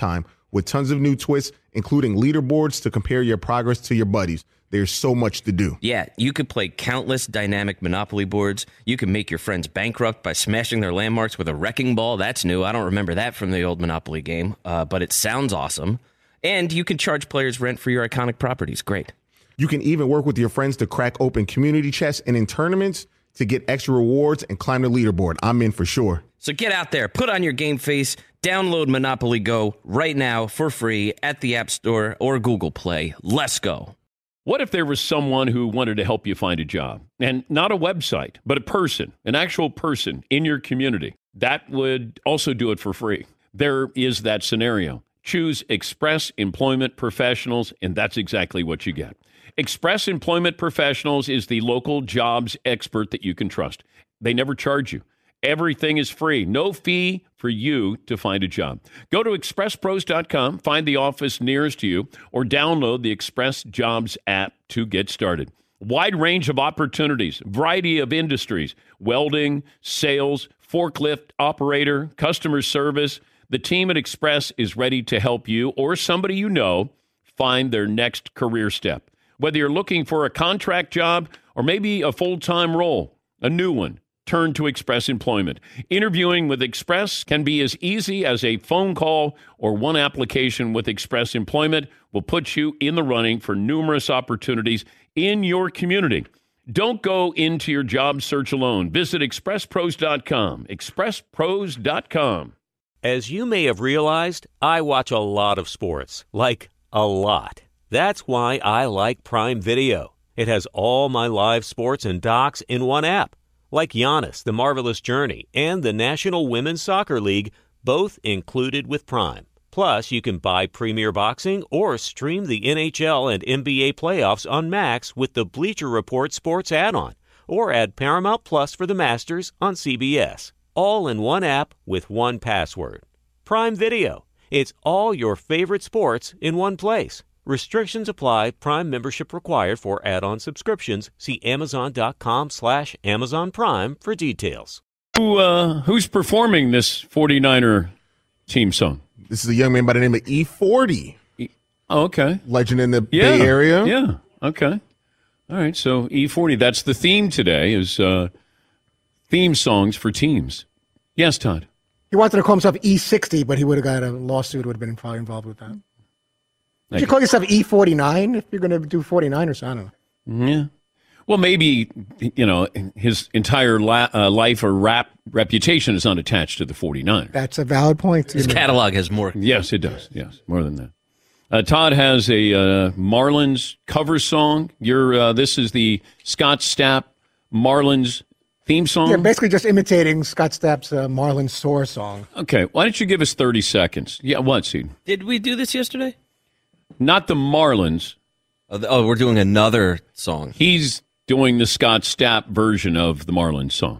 with tons of new twists, including leaderboards to compare your progress to your buddies. There's so much to do. Yeah, you could play countless dynamic Monopoly boards. You can make your friends bankrupt by smashing their landmarks with a wrecking ball. That's new. I don't remember that from the old Monopoly game, uh, but it sounds awesome. And you can charge players rent for your iconic properties. Great. You can even work with your friends to crack open community chests and in tournaments to get extra rewards and climb the leaderboard. I'm in for sure. So get out there, put on your game face, download Monopoly Go right now for free at the App Store or Google Play. Let's go. What if there was someone who wanted to help you find a job? And not a website, but a person, an actual person in your community. That would also do it for free. There is that scenario. Choose Express Employment Professionals, and that's exactly what you get. Express Employment Professionals is the local jobs expert that you can trust. They never charge you. Everything is free. No fee for you to find a job. Go to express pros dot com, find the office nearest to you, or download the Express Jobs app to get started. Wide range of opportunities, variety of industries, welding, sales, forklift operator, customer service. The team at Express is ready to help you or somebody you know find their next career step. Whether you're looking for a contract job or maybe a full-time role, a new one, turn to Express Employment. Interviewing with Express can be as easy as a phone call or one application with Express Employment will put you in the running for numerous opportunities in your community. Don't go into your job search alone. Visit express pros dot com. express pros dot com. As you may have realized, I watch a lot of sports, like a lot. That's why I like Prime Video. It has all my live sports and docs in one app, like Giannis, The Marvelous Journey, and the National Women's Soccer League, both included with Prime. Plus, you can buy Premier Boxing or stream the N H L and N B A playoffs on Max with the Bleacher Report Sports add-on, or add Paramount Plus for the Masters on C B S. All in one app with one password. Prime Video. It's all your favorite sports in one place. Restrictions apply. Prime membership required for add-on subscriptions. See amazon.com slash Amazon Prime for details. Who, uh, who's performing this forty-niner team song? This is a young man by the name of E forty. E- oh, okay. Legend in the yeah. Bay Area. Yeah, okay. All right, so E forty, that's the theme today, is uh, theme songs for teams. Yes, Todd? He wanted to call himself E sixty, but he would have got a lawsuit, would have been probably involved with that. Would you call yourself E forty-nine if you're going to do forty-niners? I don't know. Yeah. Well, maybe, you know, his entire la- uh, life or rap reputation is unattached to the forty-niners. That's a valid point. His catalog has more. Yes, it does. Yes, more than that. Uh, Todd has a uh, Marlins cover song. You're, uh, this is the Scott Stapp Marlins theme song? Yeah, basically just imitating Scott Stapp's uh, Marlins Soar song. Okay, why don't you give us thirty seconds? Yeah, what, Seed? Did we do this yesterday? Not the Marlins. Oh, the, oh, we're doing another song. He's doing the Scott Stapp version of the Marlins song,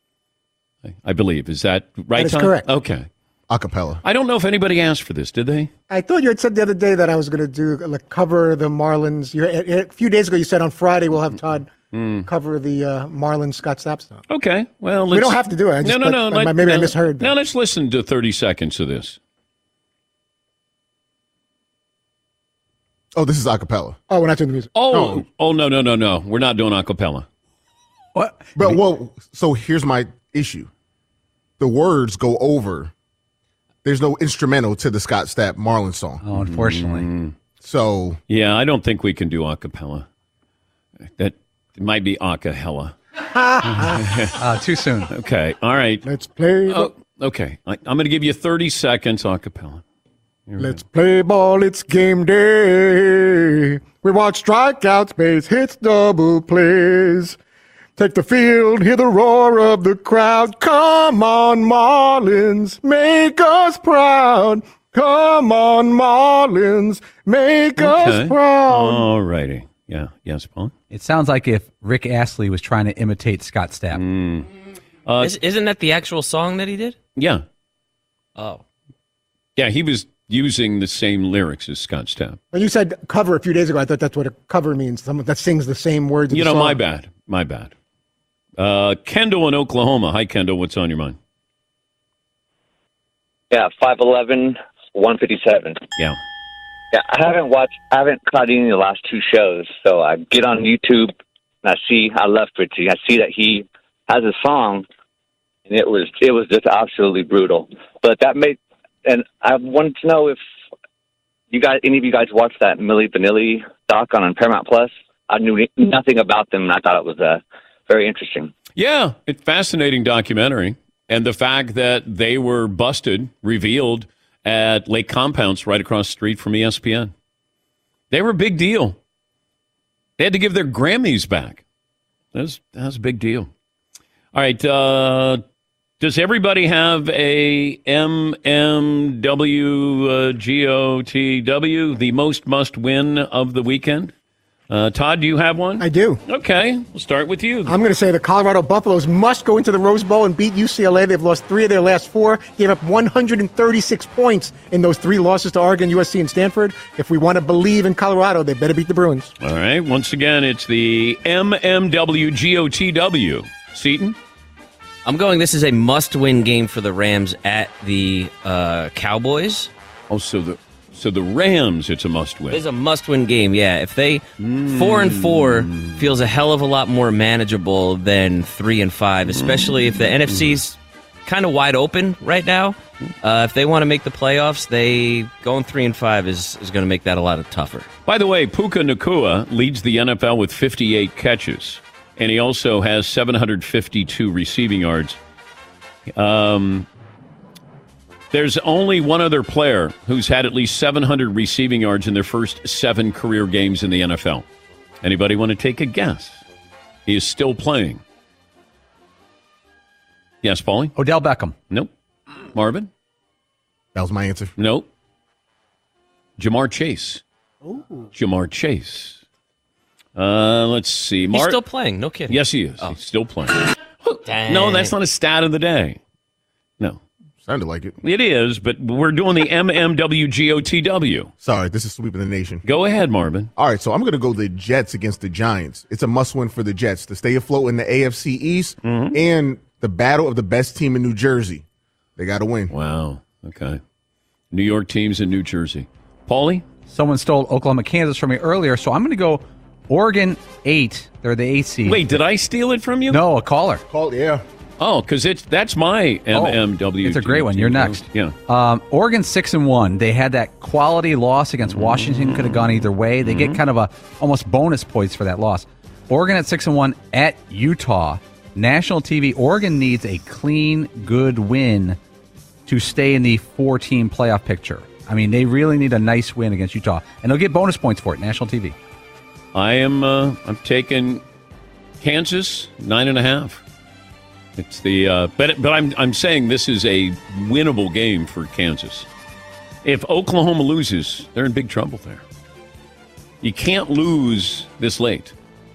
I, I believe. Is that right, That is Todd? correct. Okay. Acapella. I don't know if anybody asked for this, did they? I thought you had said the other day that I was going to do like cover the Marlins. You, a, a few days ago, you said on Friday we'll have Todd mm. cover the uh, Marlins Scott Stapp song. Okay, well, let's, we don't have to do it. I just, no, no, no. But, let, maybe no, I misheard. That. Now let's listen to thirty seconds of this. Oh, this is acapella. Oh, we're not doing the music. Oh, no. oh, no, no, no, no. We're not doing acapella. What? But well, so here's my issue: the words go over. There's no instrumental to the Scott Stapp Marlins song. Oh, unfortunately. Mm. So yeah, I don't think we can do acapella. That it might be acahella. uh, too soon. Okay, all right. Let's play. Oh, okay, I, I'm going to give you thirty seconds acapella. Let's play ball, it's game day. We watch strikeouts, base hits, double plays. Take the field, hear the roar of the crowd. Come on, Marlins, make us proud. Come on, Marlins, make okay. us proud. All righty. Yeah. Yes, Paul? It sounds like if Rick Astley was trying to imitate Scott Stapp. Mm. Uh, Is, isn't that the actual song that he did? Yeah. Oh. Yeah, he was using the same lyrics as Scott Stapp. When you said cover a few days ago, I thought that's what a cover means. Someone that sings the same words. You of the know, song. my bad. My bad. Uh, Kendall in Oklahoma. Hi, Kendall. What's on your mind? Yeah, five eleven one fifty-seven. Yeah. Yeah, I haven't watched, I haven't caught any of the last two shows. So I get on YouTube and I see, I love Fritzy. I see that he has a song, and it was it was just absolutely brutal. But that made, and I wanted to know if you guys, any of you guys watched that Milli Vanilli doc on Paramount Plus. I knew nothing about them, and I thought it was uh, very interesting. Yeah, it's fascinating documentary, and the fact that they were busted, revealed at Lake Compounce right across the street from E S P N. They were a big deal. They had to give their Grammys back. That was, that was a big deal. All right, uh, does everybody have a M M W G O T W, the most must win of the weekend? Uh, Todd, do you have one? I do. Okay, we'll start with you. I'm going to say the Colorado Buffaloes must go into the Rose Bowl and beat U C L A. They've lost three of their last four, gave up one hundred thirty-six points in those three losses to Oregon, U S C, and Stanford. If we want to believe in Colorado, they better beat the Bruins. All right, once again, it's the M M W G O T W. Seton? I'm going, this is a must-win game for the Rams at the uh, Cowboys. Oh, so the so the Rams, it's a must-win. It's a must-win game, yeah. If they mm. four and four feels a hell of a lot more manageable than three and five, especially if the N F C's kind of wide open right now. Uh, if they want to make the playoffs, they going three and five is is going to make that a lot tougher. By the way, Puka Nacua leads the N F L with fifty-eight catches, and he also has seven hundred fifty-two receiving yards. Um. There's only one other player who's had at least seven hundred receiving yards in their first seven career games in the N F L. Anybody want to take a guess? He is still playing. Yes, Paulie? Odell Beckham. Nope. Marvin? That was my answer. Nope. Jamar Chase. Ooh. Jamar Chase. Uh, let's see. Mar- He's still playing. No kidding. Yes, he is. Oh. He's still playing. Dang. No, that's not a stat of the day. No. Sounded like it. It is, but we're doing the M M W G O T W. Sorry, this is sweeping the nation. Go ahead, Marvin. All right, so I'm going to go the Jets against the Giants. It's a must-win for the Jets to stay afloat in the A F C East mm-hmm. and the battle of the best team in New Jersey. They got to win. Wow. Okay. New York teams in New Jersey. Paulie? Someone stole Oklahoma, Kansas from me earlier, so I'm going to go Oregon eight. They're the eighth seed. Wait, did I steal it from you? No, a caller. Called, yeah. Oh, because it's that's my M M W. Oh, it's a great one. You're next. Yeah. Um, Oregon six and one. They had that quality loss against Washington. Could have gone either way. They mm-hmm. get kind of a almost bonus points for that loss. Oregon at six and one at Utah. National T V. Oregon needs a clean, good win to stay in the four-team playoff picture. I mean, they really need a nice win against Utah, and they'll get bonus points for it. National T V. I am. Uh, I'm taking Kansas nine and a half. It's the uh, but but I'm I'm saying this is a winnable game for Kansas. If Oklahoma loses, they're in big trouble there. You can't lose this late.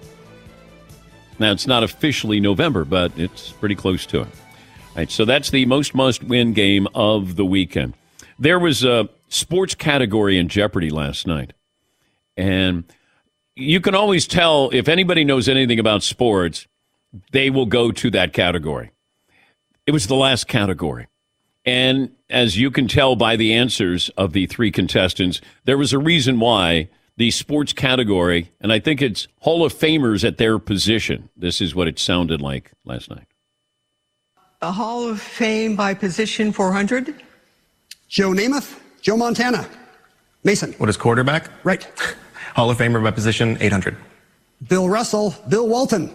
Now it's not officially November, but it's pretty close to it. All right, so that's the most must-win game of the weekend. There was a sports category in Jeopardy last night, and you can always tell if anybody knows anything about sports. They will go to that category. It was the last category. And as you can tell by the answers of the three contestants, there was a reason why the sports category, and I think it's Hall of Famers at their position. This is what it sounded like last night. The Hall of Fame by position four hundred. Joe Namath, Joe Montana. Mason. What is quarterback? Right. Hall of Famer by position eight hundred. Bill Russell, Bill Walton.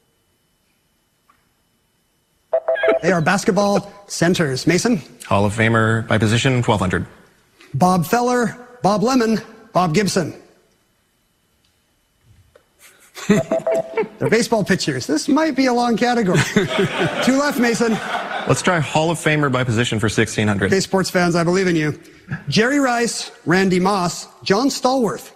They are basketball centers. Mason? Hall of Famer by position twelve hundred. Bob Feller, Bob Lemon, Bob Gibson. They're baseball pitchers. This might be a long category. Two left, Mason. Let's try Hall of Famer by position for sixteen hundred. Okay, sports fans, I believe in you. Jerry Rice, Randy Moss, John Stallworth.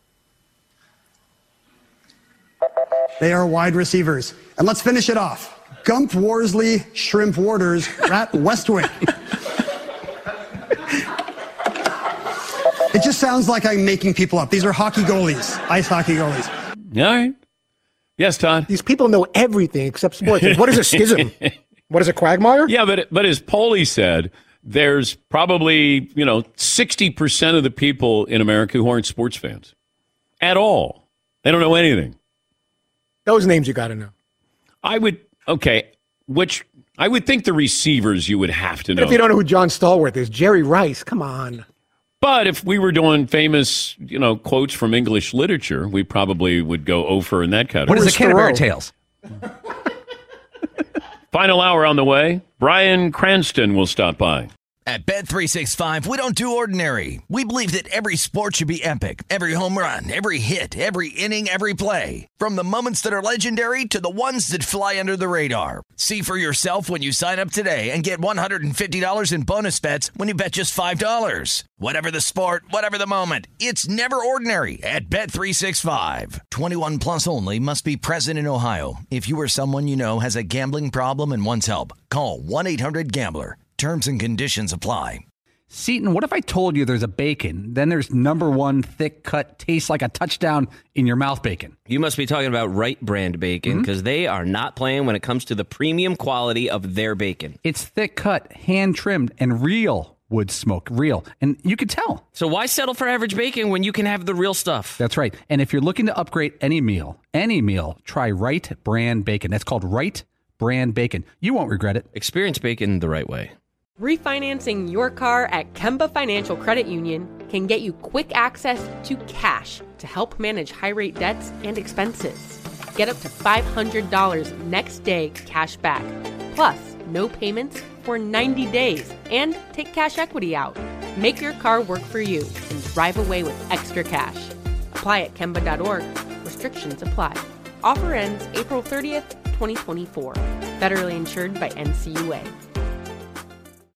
They are wide receivers. And let's finish it off. Gump Worsley, Shrimp Waters, Rat Westwick. It just sounds like I'm making people up. These are hockey goalies, ice hockey goalies. All right. Yes, Todd. These people know everything except sports. What is a schism? What is a quagmire? Yeah, but but as Paulie said, there's probably, you know, sixty percent of the people in America who aren't sports fans at all. They don't know anything. Those names you got to know. I would, okay, which I would think the receivers you would have to know. But if you don't know who John Stallworth is, Jerry Rice, come on. But if we were doing famous, you know, quotes from English literature, we probably would go over in that category. What is the Canterbury Tales? Final hour on the way. Brian Cranston will stop by. At Bet three sixty-five, we don't do ordinary. We believe that every sport should be epic. Every home run, every hit, every inning, every play. From the moments that are legendary to the ones that fly under the radar. See for yourself when you sign up today and get one hundred fifty dollars in bonus bets when you bet just five dollars. Whatever the sport, whatever the moment, it's never ordinary at Bet three sixty-five. twenty-one plus only. Must be present in Ohio. If you or someone you know has a gambling problem and wants help, call one eight hundred gambler. Terms and conditions apply. Seton, what if I told you there's a bacon, then there's number one thick cut, tastes like a touchdown in your mouth bacon? You must be talking about Wright brand bacon because mm-hmm. they are not playing when it comes to the premium quality of their bacon. It's thick cut, hand trimmed, and real wood smoke. Real. And you can tell. So why settle for average bacon when you can have the real stuff? That's right. And if you're looking to upgrade any meal, any meal, try Wright brand bacon. That's called Wright brand bacon. You won't regret it. Experience bacon the right way. Refinancing your car at Kemba Financial Credit Union can get you quick access to cash to help manage high-rate debts and expenses. Get up to five hundred dollars next day cash back, plus no payments for ninety days, and take cash equity out. Make your car work for you and drive away with extra cash. Apply at Kemba dot org. Restrictions apply. Offer ends April thirtieth, twenty twenty-four. Federally insured by N C U A.